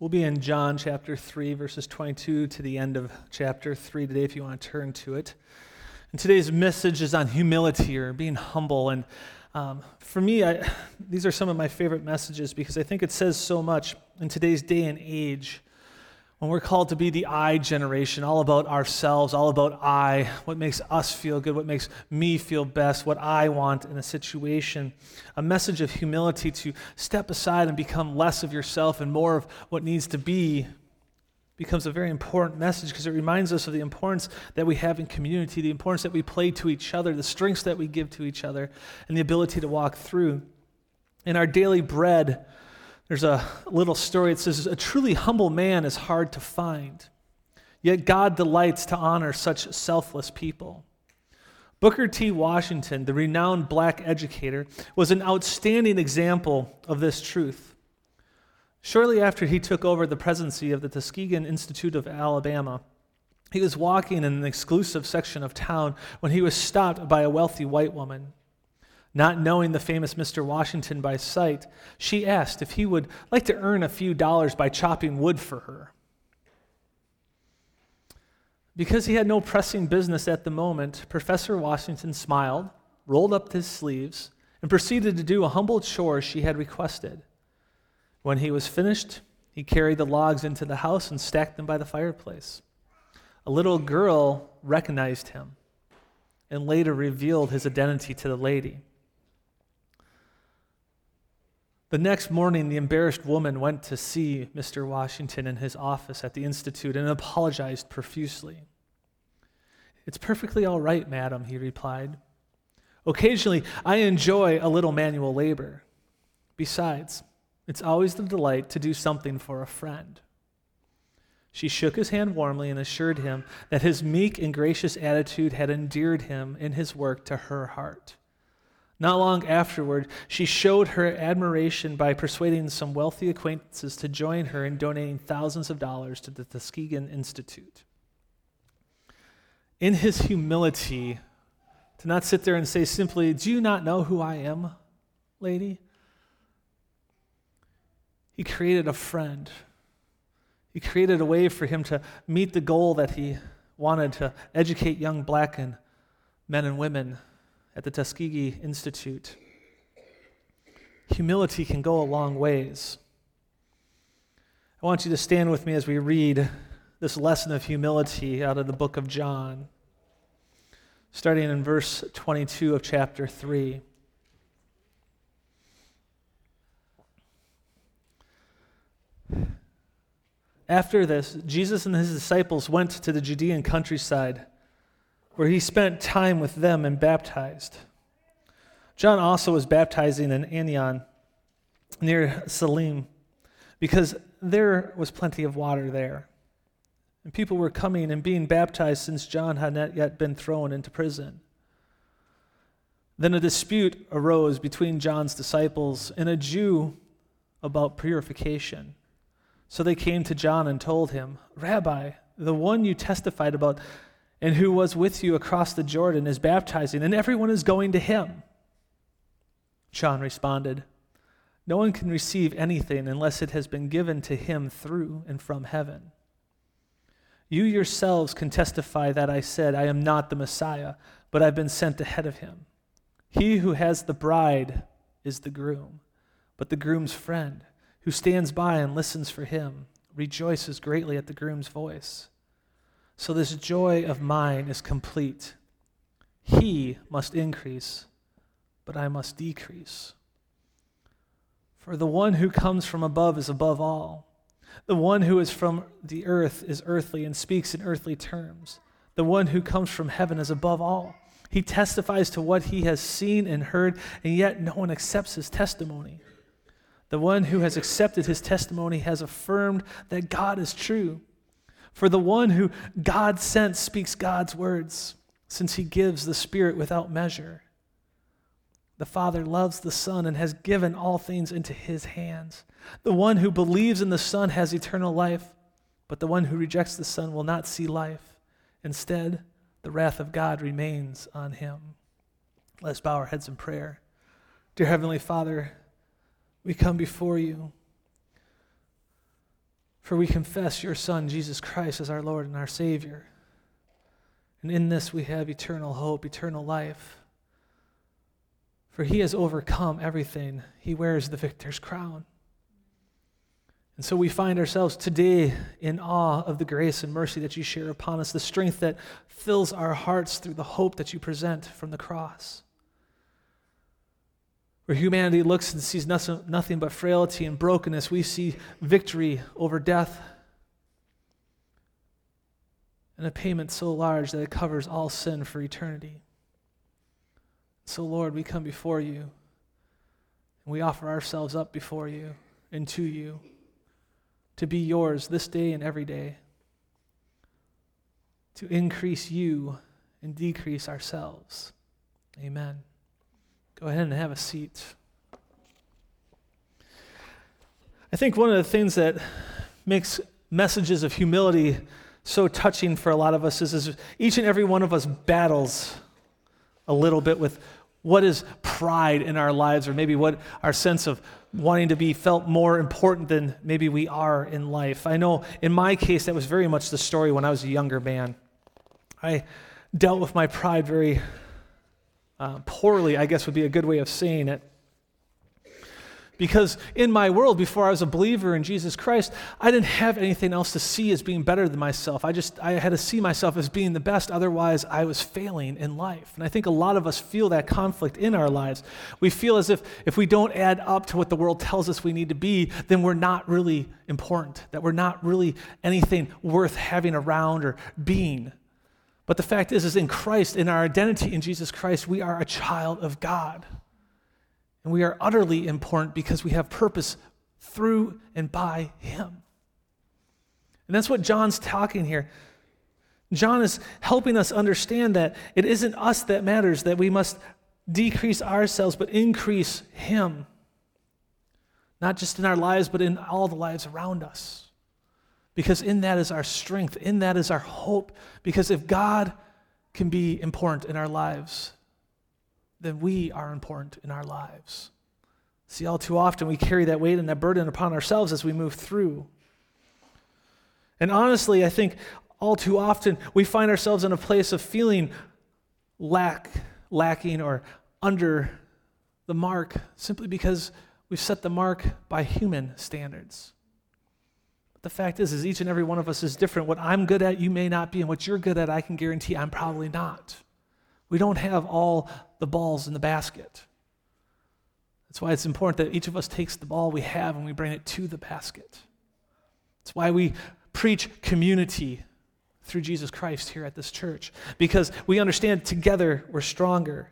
We'll be in John chapter 3, verses 22 to the end of chapter 3 today if you want to turn to it. And today's message is on humility or being humble. And for me, these are some of my favorite messages because I think it says so much in today's day and age when we're called to be the I generation, all about ourselves, all about I, what makes us feel good, what makes me feel best, what I want in a situation. A message of humility to step aside and become less of yourself and more of what needs to be becomes a very important message because it reminds us of the importance that we have in community, the importance that we play to each other, the strengths that we give to each other, and the ability to walk through. In our daily bread, there's a little story. It says, a truly humble man is hard to find, yet God delights to honor such selfless people. Booker T. Washington, the renowned black educator, was an outstanding example of this truth. Shortly after he took over the presidency of the Tuskegee Institute of Alabama, he was walking in an exclusive section of town when he was stopped by a wealthy white woman. Not knowing the famous Mr. Washington by sight, she asked if he would like to earn a few dollars by chopping wood for her. Because he had no pressing business at the moment, Professor Washington smiled, rolled up his sleeves, and proceeded to do a humble chore she had requested. When he was finished, he carried the logs into the house and stacked them by the fireplace. A little girl recognized him and later revealed his identity to the lady. The next morning, the embarrassed woman went to see Mr. Washington in his office at the Institute and apologized profusely. "It's perfectly all right, madam," he replied. "Occasionally, I enjoy a little manual labor. Besides, it's always the delight to do something for a friend." She shook his hand warmly and assured him that his meek and gracious attitude had endeared him in his work to her heart. Not long afterward, she showed her admiration by persuading some wealthy acquaintances to join her in donating thousands of dollars to the Tuskegee Institute. In his humility, to not sit there and say simply, "Do you not know who I am, lady?" He created a friend. He created a way for him to meet the goal that he wanted to educate young black men and women at the Tuskegee Institute. Humility can go a long ways. I want you to stand with me as we read this lesson of humility out of the book of John, starting in verse 22 of chapter 3. After this, Jesus and his disciples went to the Judean countryside, where he spent time with them and baptized. John also was baptizing in Aenon, near Salim, because there was plenty of water there. And people were coming and being baptized since John had not yet been thrown into prison. Then a dispute arose between John's disciples and a Jew about purification. So they came to John and told him, "Rabbi, the one you testified about and who was with you across the Jordan is baptizing, and everyone is going to him." John responded, "No one can receive anything unless it has been given to him through and from heaven. You yourselves can testify that I said, 'I am not the Messiah, but I've been sent ahead of him.' He who has the bride is the groom, but the groom's friend, who stands by and listens for him, rejoices greatly at the groom's voice. So this joy of mine is complete. He must increase, but I must decrease. For the one who comes from above is above all. The one who is from the earth is earthly and speaks in earthly terms. The one who comes from heaven is above all. He testifies to what he has seen and heard, and yet no one accepts his testimony. The one who has accepted his testimony has affirmed that God is true. For the one who God sent speaks God's words, since he gives the Spirit without measure. The Father loves the Son and has given all things into his hands. The one who believes in the Son has eternal life, but the one who rejects the Son will not see life. Instead, the wrath of God remains on him." Let's bow our heads in prayer. Dear Heavenly Father, we come before you For we confess your Son, Jesus Christ, as our Lord and our Savior. And in this we have eternal hope, eternal life. For he has overcome everything. He wears the victor's crown. And so we find ourselves today in awe of the grace and mercy that you share upon us, the strength that fills our hearts through the hope that you present from the cross. Where humanity looks and sees nothing but frailty and brokenness, we see victory over death and a payment so large that it covers all sin for eternity. So, Lord, we come before you and we offer ourselves up before you and to you to be yours this day and every day, to increase you and decrease ourselves. Amen. Go ahead and have a seat. I think one of the things that makes messages of humility so touching for a lot of us is each and every one of us battles a little bit with what is pride in our lives, or maybe what our sense of wanting to be felt more important than maybe we are in life. I know in my case that was very much the story when I was a younger man. I dealt with my pride very poorly, I guess would be a good way of saying it. Because in my world, before I was a believer in Jesus Christ, I didn't have anything else to see as being better than myself. I had to see myself as being the best, otherwise I was failing in life. And I think a lot of us feel that conflict in our lives. We feel as if we don't add up to what the world tells us we need to be, then we're not really important, that we're not really anything worth having around or being. But the fact is in Christ, in our identity in Jesus Christ, we are a child of God. And we are utterly important because we have purpose through and by him. And that's what John's talking here. John is helping us understand that it isn't us that matters, that we must decrease ourselves but increase him. Not just in our lives, but in all the lives around us. Because in that is our strength, in that is our hope. Because if God can be important in our lives, then we are important in our lives. See, all too often we carry that weight and that burden upon ourselves as we move through. And honestly, I think all too often we find ourselves in a place of feeling lacking or under the mark simply because we've set the mark by human standards. But the fact is each and every one of us is different. What I'm good at, you may not be, and what you're good at, I can guarantee I'm probably not. We don't have all the balls in the basket. That's why it's important that each of us takes the ball we have and we bring it to the basket. That's why we preach community through Jesus Christ here at this church, because we understand together we're stronger.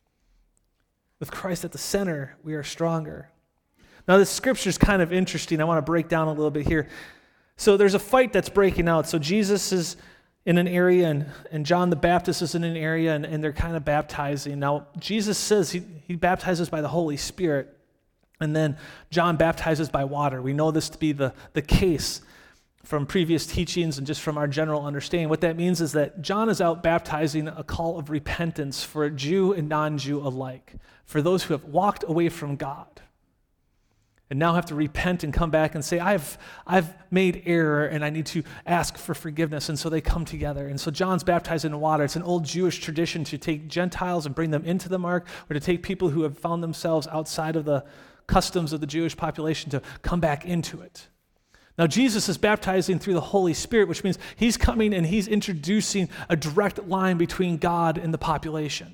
With Christ at the center, we are stronger. Now, this scripture is kind of interesting. I want to break down a little bit here. So there's a fight that's breaking out. So Jesus is in an area, and John the Baptist is in an area, and they're kind of baptizing. Now, Jesus says he baptizes by the Holy Spirit, and then John baptizes by water. We know this to be the case from previous teachings and just from our general understanding. What that means is that John is out baptizing a call of repentance for Jew and non-Jew alike, for those who have walked away from God and now have to repent and come back and say, I've made error and I need to ask for forgiveness. And so they come together. And so John's baptized in water. It's an old Jewish tradition to take Gentiles and bring them into the mark, or to take people who have found themselves outside of the customs of the Jewish population to come back into it. Now, Jesus is baptizing through the Holy Spirit, which means he's coming and he's introducing a direct line between God and the population.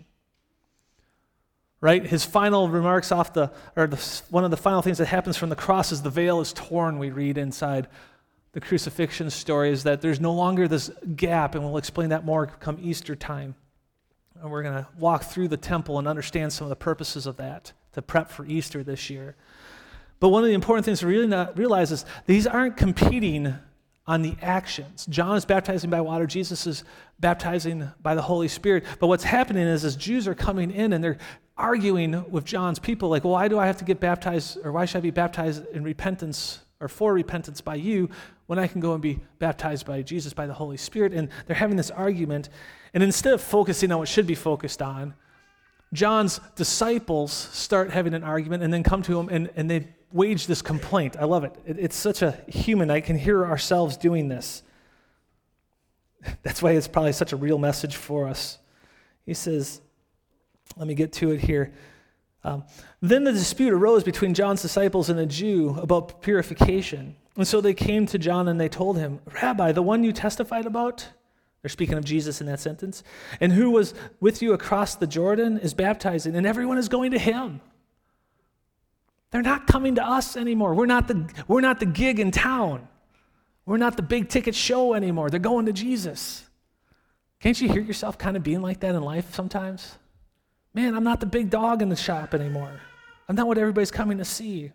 Right? His final remarks one of the final things that happens from the cross is the veil is torn, we read inside the crucifixion story, is that there's no longer this gap, and we'll explain that more come Easter time. And we're going to walk through the temple and understand some of the purposes of that to prep for Easter this year. But one of the important things to really not realize is these aren't competing on the actions. John is baptizing by water. Jesus is baptizing by the Holy Spirit. But what's happening is Jews are coming in and they're arguing with John's people, like, well, why do I have to get baptized, or why should I be baptized in repentance or for repentance by you when I can go and be baptized by Jesus, by the Holy Spirit? And they're having this argument. And instead of focusing on what should be focused on, John's disciples start having an argument and then come to him and they wage this complaint. I love it. It's such a human. I can hear ourselves doing this. That's why it's probably such a real message for us. He says, let me get to it here. Then the dispute arose between John's disciples and a Jew about purification. And so they came to John and they told him, Rabbi, the one you testified about, they're speaking of Jesus in that sentence, and who was with you across the Jordan is baptizing, and everyone is going to him. They're not coming to us anymore. We're not the gig in town. We're not the big ticket show anymore. They're going to Jesus. Can't you hear yourself kind of being like that in life sometimes? Man, I'm not the big dog in the shop anymore. I'm not what everybody's coming to see.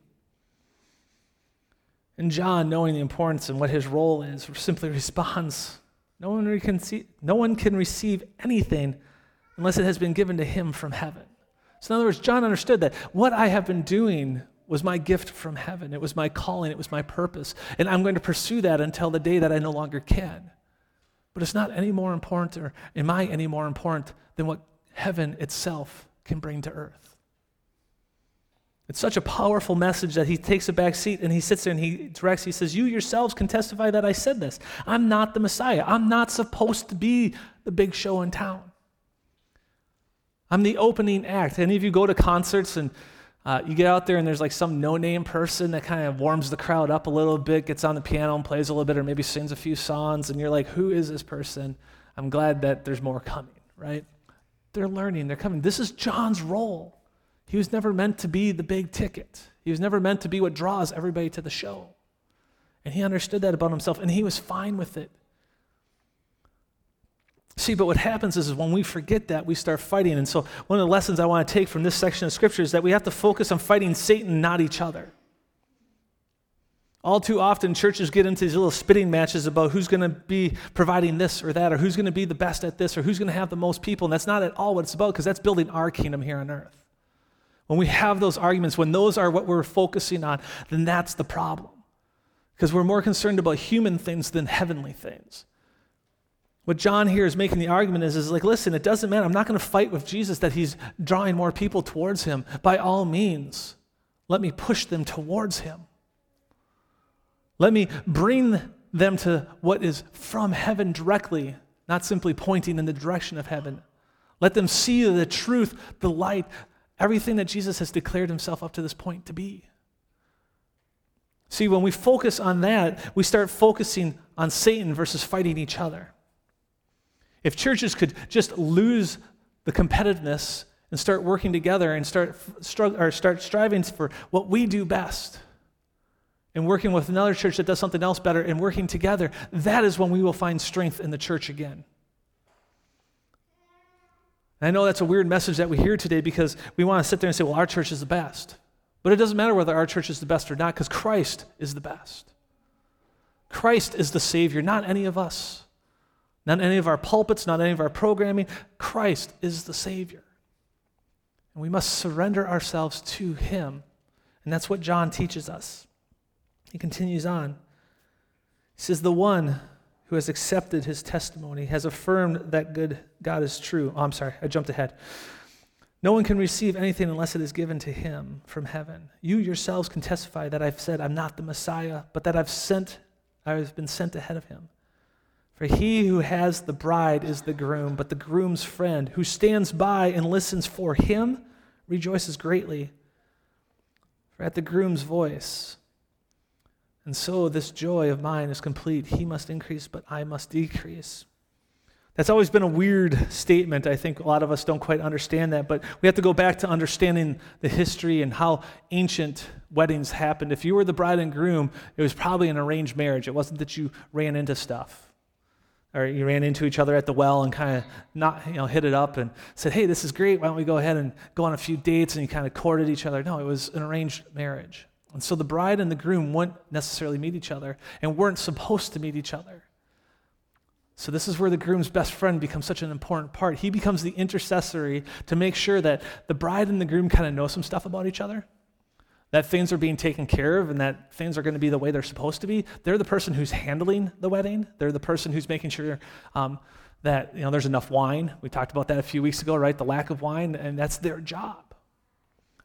And John, knowing the importance and what his role is, simply responds, no one can receive anything unless it has been given to him from heaven. So in other words, John understood that what I have been doing was my gift from heaven. It was my calling. It was my purpose. And I'm going to pursue that until the day that I no longer can. But it's not any more important, or am I any more important than what heaven itself can bring to earth? It's such a powerful message that he takes a back seat and he sits there and he directs. He says, you yourselves can testify that I said this. I'm not the Messiah. I'm not supposed to be the big show in town. I'm the opening act. Any of you go to concerts and you get out there and there's like some no-name person that kind of warms the crowd up a little bit, gets on the piano and plays a little bit, or maybe sings a few songs, and you're like, who is this person? I'm glad that there's more coming, right? They're learning. They're coming. This is John's role. He was never meant to be the big ticket. He was never meant to be what draws everybody to the show. And he understood that about himself, and he was fine with it. See, but what happens is when we forget that, we start fighting. And so one of the lessons I want to take from this section of Scripture is that we have to focus on fighting Satan, not each other. All too often, churches get into these little spitting matches about who's going to be providing this or that, or who's going to be the best at this, or who's going to have the most people. And that's not at all what it's about, because that's building our kingdom here on earth. When we have those arguments, when those are what we're focusing on, then that's the problem. Because we're more concerned about human things than heavenly things. What John here is making the argument is like, listen, it doesn't matter. I'm not going to fight with Jesus that he's drawing more people towards him. By all means, let me push them towards him. Let me bring them to what is from heaven directly, not simply pointing in the direction of heaven. Let them see the truth, the light, everything that Jesus has declared himself up to this point to be. See, when we focus on that, we start focusing on Satan versus fighting each other. If churches could just lose the competitiveness and start working together and start striving for what we do best, and working with another church that does something else better and working together, that is when we will find strength in the church again. And I know that's a weird message that we hear today because we want to sit there and say, well, our church is the best. But it doesn't matter whether our church is the best or not, because Christ is the best. Christ is the Savior, not any of us. Not any of our pulpits, not any of our programming. Christ is the Savior. And we must surrender ourselves to him. And that's what John teaches us. He continues on. He says, the one who has accepted his testimony has affirmed that God is true. Oh, I'm sorry, I jumped ahead. No one can receive anything unless it is given to him from heaven. You yourselves can testify that I've said I'm not the Messiah, but that I've been sent ahead of him. For he who has the bride is the groom, but the groom's friend, who stands by and listens for him, rejoices greatly. For at the groom's voice, and so this joy of mine is complete. He must increase, but I must decrease. That's always been a weird statement. I think a lot of us don't quite understand that, but we have to go back to understanding the history and how ancient weddings happened. If you were the bride and groom, it was probably an arranged marriage. It wasn't that you ran into stuff. Or you ran into each other at the well and kind of hit it up and said, hey, this is great. Why don't we go ahead and go on a few dates, and you kind of courted each other. No, it was an arranged marriage. And so the bride and the groom wouldn't necessarily meet each other and weren't supposed to meet each other. So this is where the groom's best friend becomes such an important part. He becomes the intercessory to make sure that the bride and the groom kind of know some stuff about each other, that things are being taken care of, and that things are going to be the way they're supposed to be. They're the person who's handling the wedding. They're the person who's making sure that there's enough wine. We talked about that a few weeks ago, right? The lack of wine, and that's their job.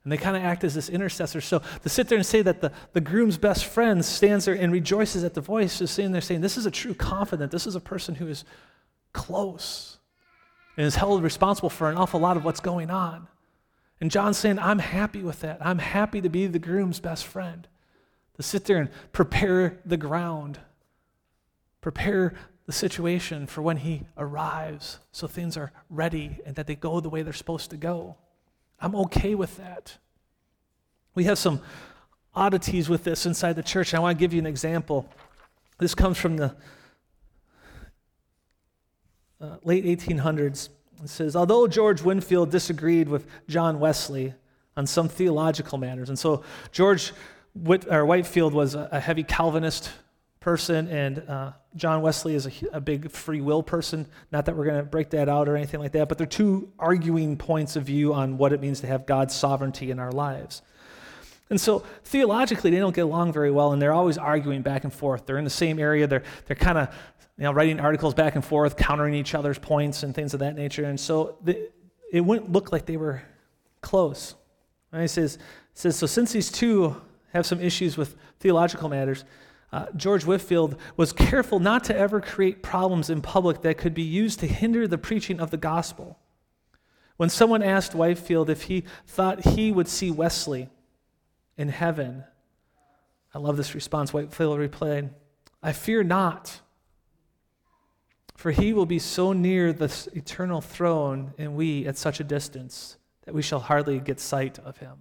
And they kind of act as this intercessor. So to sit there and say that the groom's best friend stands there and rejoices at the voice is sitting there saying, this is a true confidant. This is a person who is close and is held responsible for an awful lot of what's going on. And John's saying, I'm happy with that. I'm happy to be the groom's best friend. To sit there and prepare the ground, prepare the situation for when he arrives so things are ready and that they go the way they're supposed to go. I'm okay with that. We have some oddities with this inside the church, and I want to give you an example. This comes from the late 1800s. It says, although George Whitefield disagreed with John Wesley on some theological matters, and so Whitefield was a heavy Calvinist person, and John Wesley is a big free will person. Not that we're going to break that out or anything like that, but they're two arguing points of view on what it means to have God's sovereignty in our lives. And so theologically, they don't get along very well, and they're always arguing back and forth. They're in the same area. They're kind of writing articles back and forth, countering each other's points and things of that nature. And so it wouldn't look like they were close. And he says, so since these two have some issues with theological matters, George Whitefield was careful not to ever create problems in public that could be used to hinder the preaching of the gospel. When someone asked Whitefield if he thought he would see Wesley in heaven, I love this response. Whitefield replied, I fear not, for he will be so near the eternal throne and we at such a distance that we shall hardly get sight of him.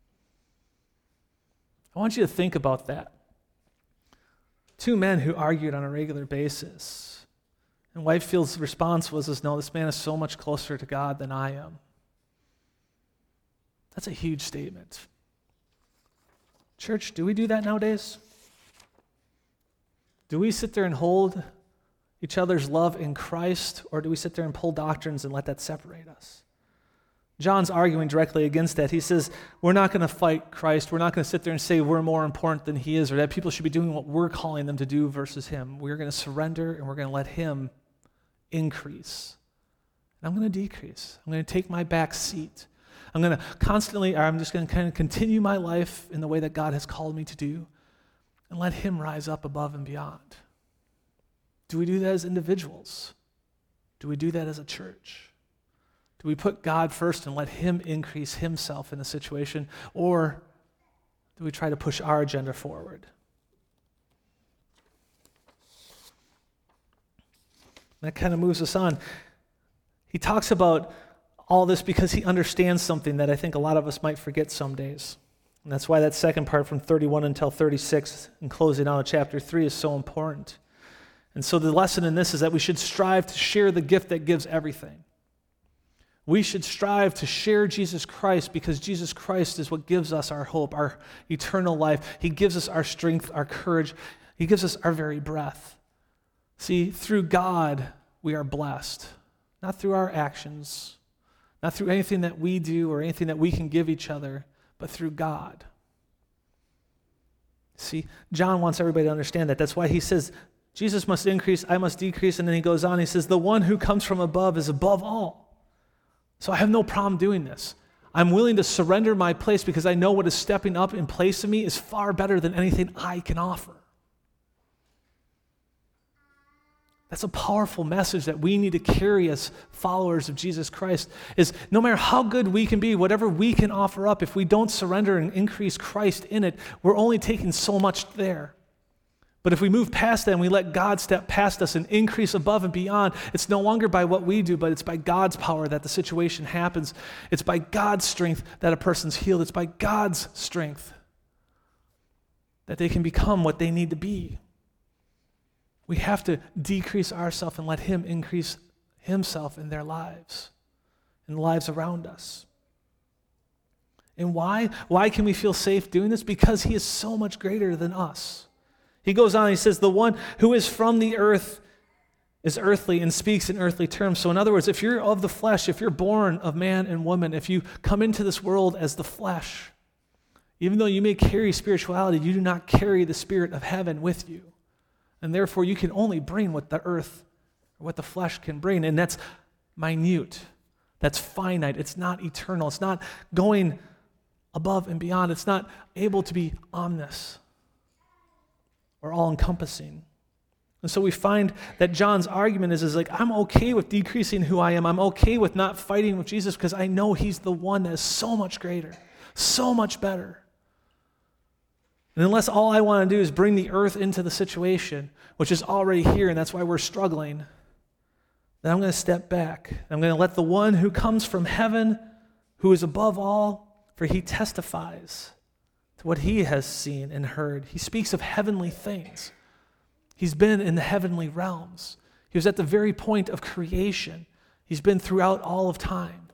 I want you to think about that. Two men who argued on a regular basis. And Whitefield's response was, no, this man is so much closer to God than I am. That's a huge statement. Church, do we do that nowadays? Do we sit there and hold each other's love in Christ, or do we sit there and pull doctrines and let that separate us? John's arguing directly against that. He says, we're not going to fight Christ. We're not going to sit there and say we're more important than he is, or that people should be doing what we're calling them to do versus him. We're going to surrender, and we're going to let him increase. And I'm going to decrease. I'm going to take my back seat. I'm just going to kind of continue my life in the way that God has called me to do, and let him rise up above and beyond. Do we do that as individuals? Do we do that as a church? Do we put God first and let him increase himself in a situation, or do we try to push our agenda forward? That kind of moves us on. He talks about all this because he understands something that I think a lot of us might forget some days. And that's why that second part from 31 until 36 and closing out of chapter 3 is so important. And so the lesson in this is that we should strive to share the gift that gives everything. We should strive to share Jesus Christ because Jesus Christ is what gives us our hope, our eternal life. He gives us our strength, our courage. He gives us our very breath. See, through God, we are blessed. Not through our actions, not through anything that we do or anything that we can give each other, but through God. See, John wants everybody to understand that. That's why he says, Jesus must increase, I must decrease. And then he goes on, he says, the one who comes from above is above all. So I have no problem doing this. I'm willing to surrender my place because I know what is stepping up in place of me is far better than anything I can offer. That's a powerful message that we need to carry as followers of Jesus Christ, is no matter how good we can be, whatever we can offer up, if we don't surrender and increase Christ in it, we're only taking so much there. But if we move past that and we let God step past us and increase above and beyond, it's no longer by what we do, but it's by God's power that the situation happens. It's by God's strength that a person's healed. It's by God's strength that they can become what they need to be. We have to decrease ourselves and let him increase himself in their lives, in the lives around us. And why? Why can we feel safe doing this? Because he is so much greater than us. He goes on, he says, the one who is from the earth is earthly and speaks in earthly terms. So in other words, if you're of the flesh, if you're born of man and woman, if you come into this world as the flesh, even though you may carry spirituality, you do not carry the spirit of heaven with you. And therefore, you can only bring what the earth, or what the flesh can bring. And that's minute. That's finite. It's not eternal. It's not going above and beyond. It's not able to be omnis or all-encompassing. And so we find that John's argument is like, I'm okay with decreasing who I am. I'm okay with not fighting with Jesus because I know he's the one that is so much greater, so much better. And unless all I want to do is bring the earth into the situation, which is already here, and that's why we're struggling, then I'm going to step back. I'm going to let the one who comes from heaven, who is above all, for he testifies to what he has seen and heard. He speaks of heavenly things. He's been in the heavenly realms. He was at the very point of creation. He's been throughout all of time.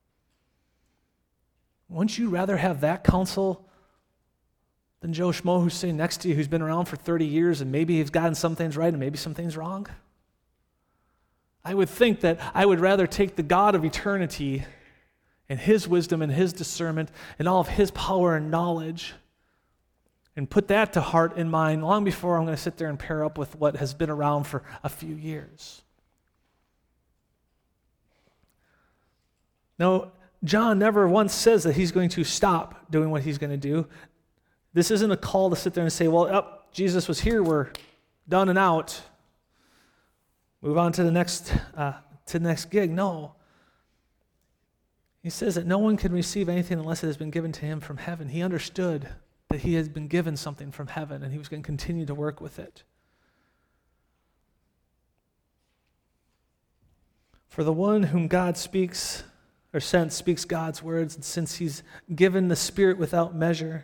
Wouldn't you rather have that counsel than Joe Schmo who's sitting next to you, who's been around for 30 years and maybe he's gotten some things right and maybe some things wrong? I would think that I would rather take the God of eternity and his wisdom and his discernment and all of his power and knowledge and put that to heart and mind long before I'm going to sit there and pair up with what has been around for a few years. Now, John never once says that he's going to stop doing what he's going to do. This isn't a call to sit there and say, well, Jesus was here, we're done and out. Move on to the next gig. No. He says that no one can receive anything unless it has been given to him from heaven. He understood that he has been given something from heaven, and he was going to continue to work with it. For the one whom God speaks or sent speaks God's words, and since he's given the Spirit without measure,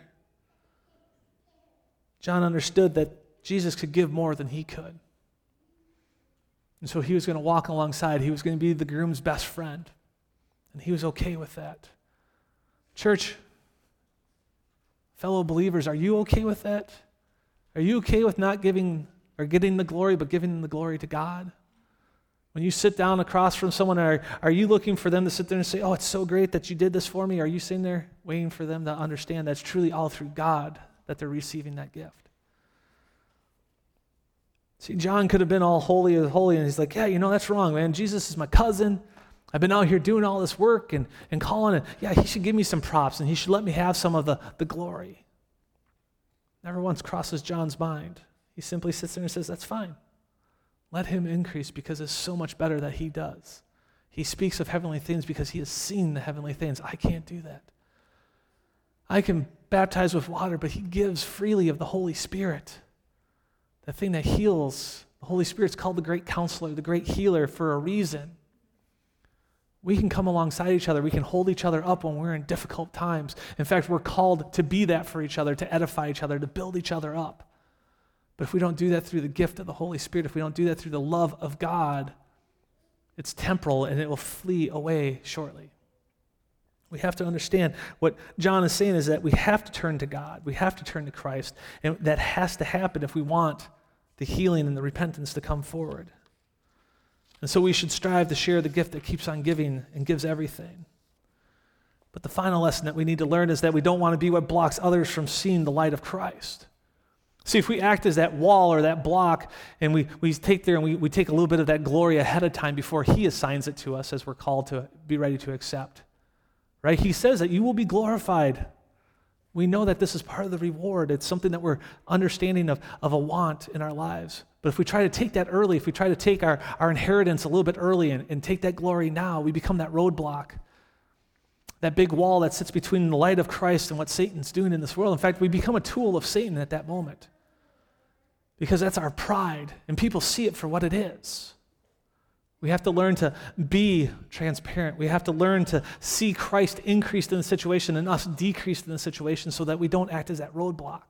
John understood that Jesus could give more than he could. And so he was going to walk alongside. He was going to be the groom's best friend, and he was okay with that. Church, fellow believers, are you okay with that? Are you okay with not giving or getting the glory, but giving the glory to God? When you sit down across from someone, are you looking for them to sit there and say, oh, it's so great that you did this for me? Are you sitting there waiting for them to understand that's truly all through God that they're receiving that gift? See, John could have been all holy of holy, and he's like, yeah, that's wrong, man. Jesus is my cousin. I've been out here doing all this work and calling it. Yeah, he should give me some props, and he should let me have some of the glory. Never once crosses John's mind. He simply sits there and says, that's fine. Let him increase because it's so much better that he does. He speaks of heavenly things because he has seen the heavenly things. I can't do that. I can baptize with water, but he gives freely of the Holy Spirit. The thing that heals. The Holy Spirit's called the great counselor, the great healer for a reason. We can come alongside each other. We can hold each other up when we're in difficult times. In fact, we're called to be that for each other, to edify each other, to build each other up. But if we don't do that through the gift of the Holy Spirit, if we don't do that through the love of God, it's temporal and it will flee away shortly. We have to understand what John is saying is that we have to turn to God. We have to turn to Christ. And that has to happen if we want the healing and the repentance to come forward. And so we should strive to share the gift that keeps on giving and gives everything. But the final lesson that we need to learn is that we don't want to be what blocks others from seeing the light of Christ. See, if we act as that wall or that block and we take there and we take a little bit of that glory ahead of time before he assigns it to us as we're called to be ready to accept, right? He says that you will be glorified. We know that this is part of the reward. It's something that we're understanding of a want in our lives. But if we try to take that early, if we try to take our inheritance a little bit early and take that glory now, we become that roadblock, that big wall that sits between the light of Christ and what Satan's doing in this world. In fact, we become a tool of Satan at that moment because that's our pride, and people see it for what it is. We have to learn to be transparent. We have to learn to see Christ increased in the situation and us decreased in the situation so that we don't act as that roadblock.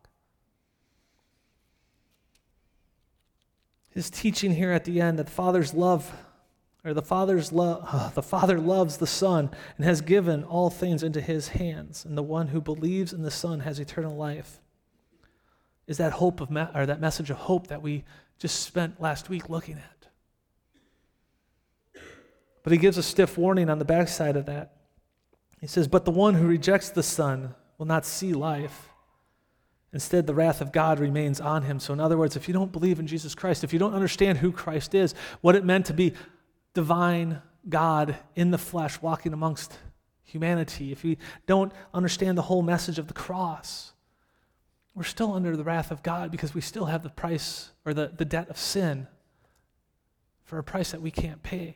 His teaching here at the end that the Father loves the Son and has given all things into his hands, and the one who believes in the Son has eternal life, is that hope or that message of hope that we just spent last week looking at. But he gives a stiff warning on the backside of that. He says, but the one who rejects the Son will not see life. Instead, the wrath of God remains on him. So in other words, if you don't believe in Jesus Christ, if you don't understand who Christ is, what it meant to be divine God in the flesh walking amongst humanity, if we don't understand the whole message of the cross, we're still under the wrath of God because we still have the price or the debt of sin for a price that we can't pay.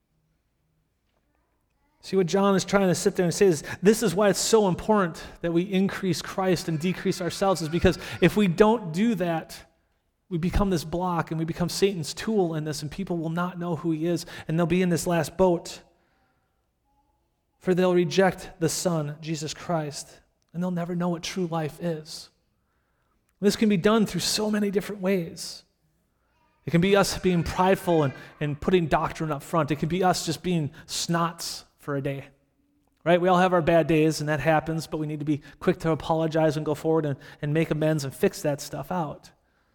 See, what John is trying to sit there and say is, this is why it's so important that we increase Christ and decrease ourselves, is because if we don't do that, we become this block and we become Satan's tool in this, and people will not know who he is, and they'll be in this last boat. For they'll reject the Son, Jesus Christ, and they'll never know what true life is. This can be done through so many different ways. It can be us being prideful and putting doctrine up front. It can be us just being snots for a day, right? We all have our bad days, and that happens, but we need to be quick to apologize and go forward and make amends and fix that stuff out.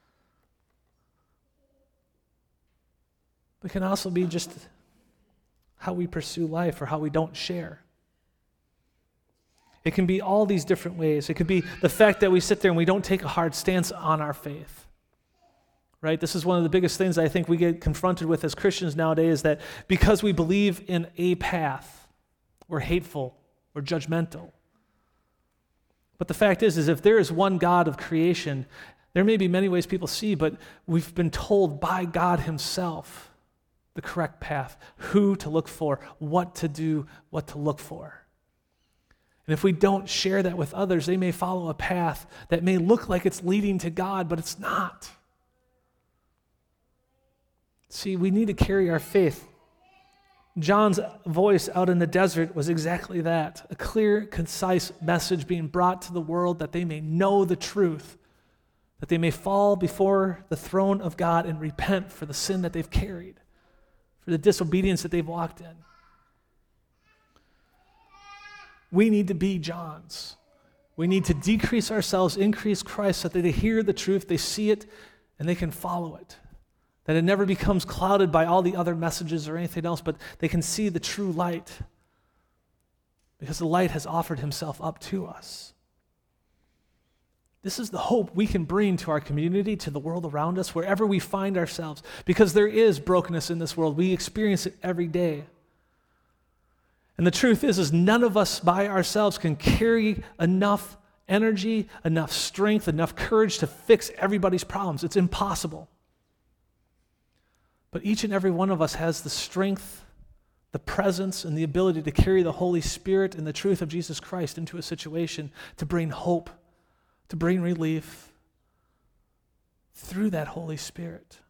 But it can also be just how we pursue life or how we don't share. It can be all these different ways. It could be the fact that we sit there and we don't take a hard stance on our faith. Right? This is one of the biggest things I think we get confronted with as Christians nowadays, that because we believe in a path, we're hateful, we're judgmental. But the fact is if there is one God of creation, there may be many ways people see, but we've been told by God himself the correct path, who to look for, what to do, what to look for. And if we don't share that with others, they may follow a path that may look like it's leading to God, but it's not. See, we need to carry our faith. John's voice out in the desert was exactly that, a clear, concise message being brought to the world that they may know the truth, that they may fall before the throne of God and repent for the sin that they've carried, for the disobedience that they've walked in. We need to be Johns. We need to decrease ourselves, increase Christ, so that they hear the truth, they see it, and they can follow it. That it never becomes clouded by all the other messages or anything else, but they can see the true light because the light has offered himself up to us. This is the hope we can bring to our community, to the world around us, wherever we find ourselves, because there is brokenness in this world. We experience it every day. And the truth is none of us by ourselves can carry enough energy, enough strength, enough courage to fix everybody's problems. It's impossible. But each and every one of us has the strength, the presence, and the ability to carry the Holy Spirit and the truth of Jesus Christ into a situation to bring hope, to bring relief through that Holy Spirit.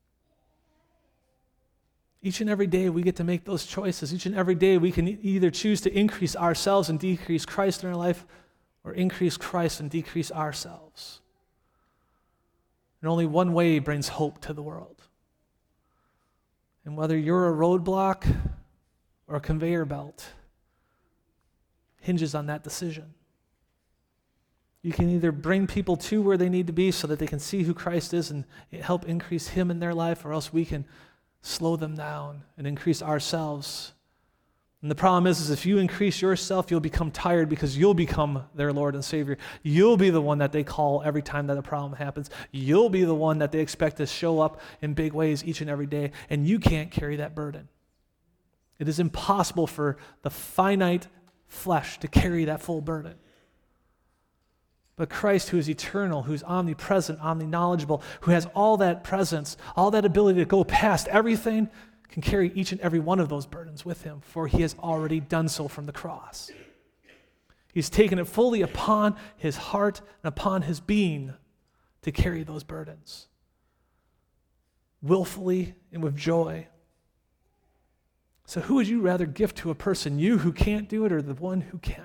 Each and every day we get to make those choices. Each and every day we can either choose to increase ourselves and decrease Christ in our life, or increase Christ and decrease ourselves. And only one way brings hope to the world. And whether you're a roadblock or a conveyor belt hinges on that decision. You can either bring people to where they need to be so that they can see who Christ is and help increase him in their life, or else we can slow them down and increase ourselves. And the problem is if you increase yourself, you'll become tired because you'll become their Lord and Savior. You'll be the one that they call every time that a problem happens. You'll be the one that they expect to show up in big ways each and every day, and you can't carry that burden. It is impossible for the finite flesh to carry that full burden. But Christ, who is eternal, who's omnipresent, omniknowledgeable, who has all that presence, all that ability to go past everything, can carry each and every one of those burdens with him, for he has already done so from the cross. He's taken it fully upon his heart and upon his being to carry those burdens, willfully and with joy. So who would you rather give to a person, you who can't do it or the one who can?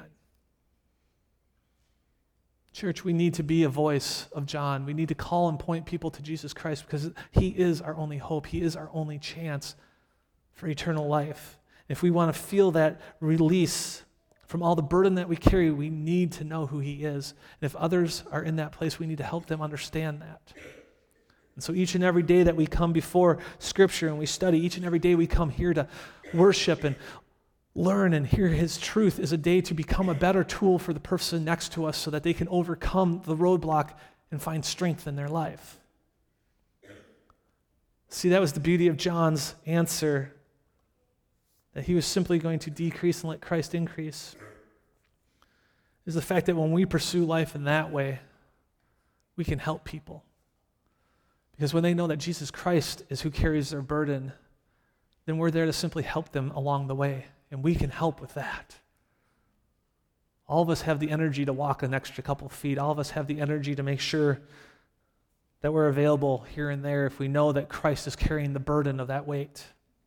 Church, we need to be a voice of John. We need to call and point people to Jesus Christ because he is our only hope. He is our only chance for eternal life. If we want to feel that release from all the burden that we carry, we need to know who he is. And if others are in that place, we need to help them understand that. And so each and every day that we come before Scripture and we study, each and every day we come here to worship and learn and hear his truth is a day to become a better tool for the person next to us so that they can overcome the roadblock and find strength in their life. See, that was the beauty of John's answer, that he was simply going to decrease and let Christ increase, is the fact that when we pursue life in that way, we can help people. Because when they know that Jesus Christ is who carries their burden, then we're there to simply help them along the way, and we can help with that. All of us have the energy to walk an extra couple feet. All of us have the energy to make sure that we're available here and there if we know that Christ is carrying the burden of that weight.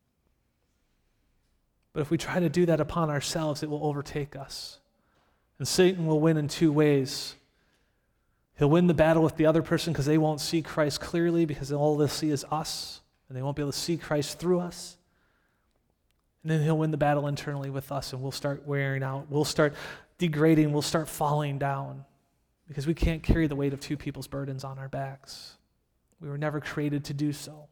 But if we try to do that upon ourselves, it will overtake us. And Satan will win in two ways. He'll win the battle with the other person because they won't see Christ clearly, because all they'll see is us, and they won't be able to see Christ through us. And then he'll win the battle internally with us, and we'll start wearing out. We'll start degrading. We'll start falling down because we can't carry the weight of two people's burdens on our backs. We were never created to do so.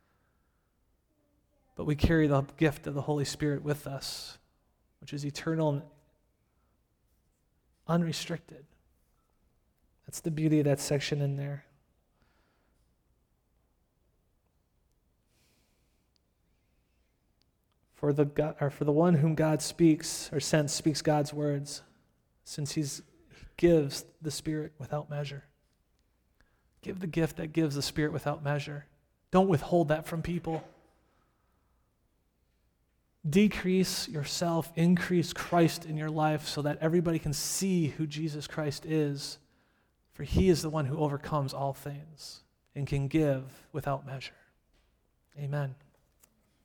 But we carry the gift of the Holy Spirit with us, which is eternal and unrestricted. That's the beauty of that section in there. For the one whom God speaks or sends speaks God's words, since he gives the Spirit without measure. Give the gift that gives the Spirit without measure. Don't withhold that from people. Decrease yourself, increase Christ in your life so that everybody can see who Jesus Christ is, for he is the one who overcomes all things and can give without measure. Amen.